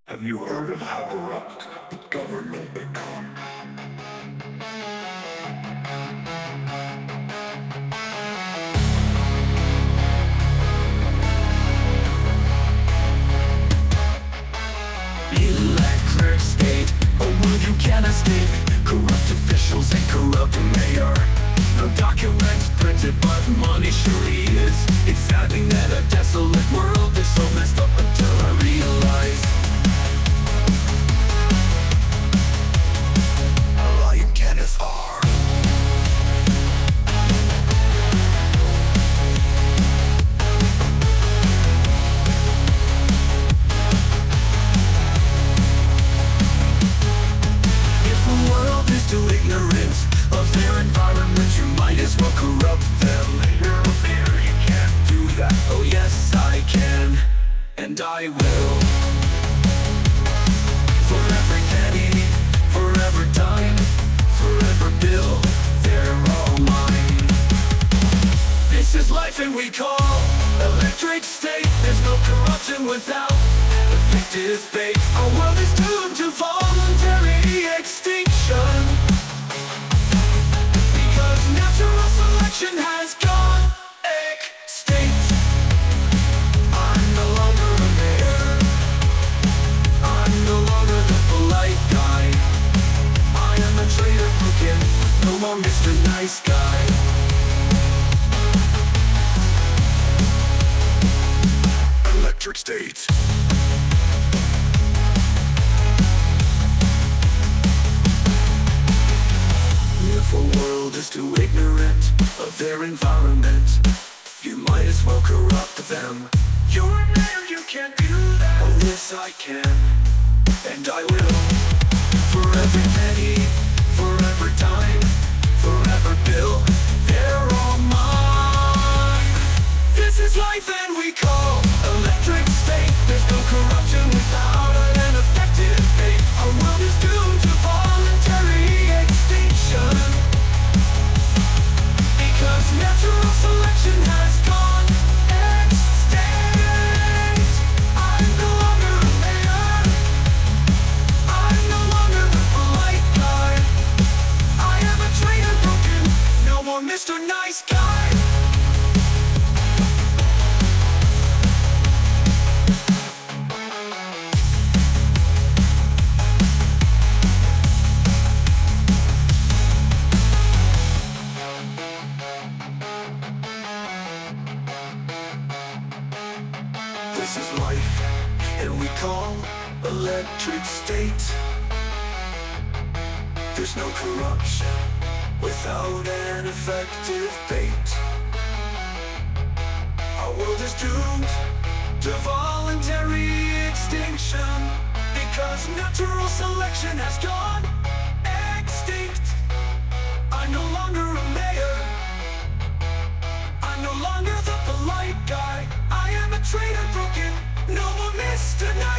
Have you heard of how corrupt government become? Electric state, a world you can't escape. Corrupt officials and corrupt mayor. No documents printed, but money surely is. It's saddening that a desolate world is so messed up until I realize a lion can is hard. If the world is too ignorant of their environment, you might as well corrupt them. You're a mayor, you can't do that. Oh yes, I can, and I will. For every penny, for every dime, for every bill, they're all mine. This is life and we call electric state. There's no corruption without effective bait. Our world is doomed to voluntary extinction, because natural selection has gone extinct. I'm no longer a mayor. I'm no longer the polite guy. I am a traitor crooked, no more Mr. Nice Guy. Electric state. If a world is too ignorant of their environment, you might as well corrupt them. You're a mayor, you can't do that. Oh yes, I can, and I will. For every penny, for every dime, for every bill, they're all mine. This is life and we call electric state. There's no corruption without an effective bait. Our world is doomed to voluntary extinction, because natural selection has gone extinct. I'm no longer a mayor. I'm no longer the polite guy. I am a traitor broken, no more Mr. Nice Guy. This is life, and we call electric state. There's no corruption without an effective bait. Our world is doomed to voluntary extinction, because natural selection has gone extinct. I'm no longer a mayor. I'm no longer the polite guy. I am a traitor broken, no more Mr. Nice